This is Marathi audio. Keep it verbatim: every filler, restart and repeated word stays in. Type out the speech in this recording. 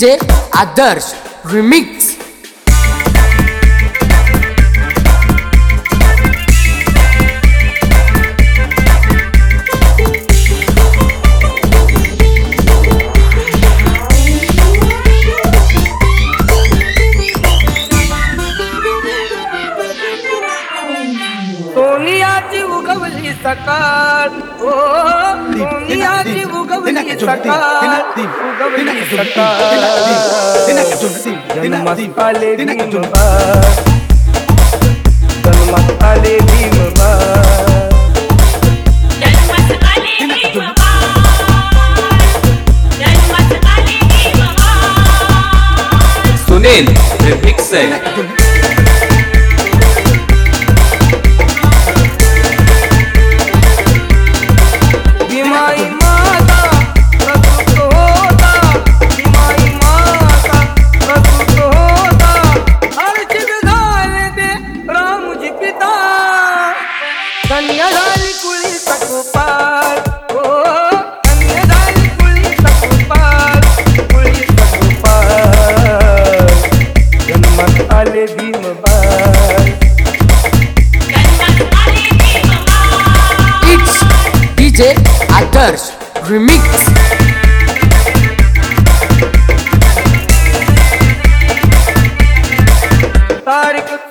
DJ Adarsh remix. सोनियाची उगवली सकाळ, ओ सोनियाची उगवली सकाळ, उगवली सकाळ, जन्मात आले भीमबाळ, जन्मात आले भीमबाळ, जन्मात आले भीमबाळ, जन्मात आले भीमबाळ। सुनील रिमिक्स है। भीमाई माता प्रसूत होता, भीमाई माता प्रसूत होता, अर्चित झाले ते रामजी पिता, कन्या झाली कुळी सकुपाल, ओ कन्या झाली कुळी सकुपाल, कुळी सकुपाल, जन्मात आले भीमबाळ, जन्मात आले भीमबाळ। It's DJ Adarsh remix. तारीख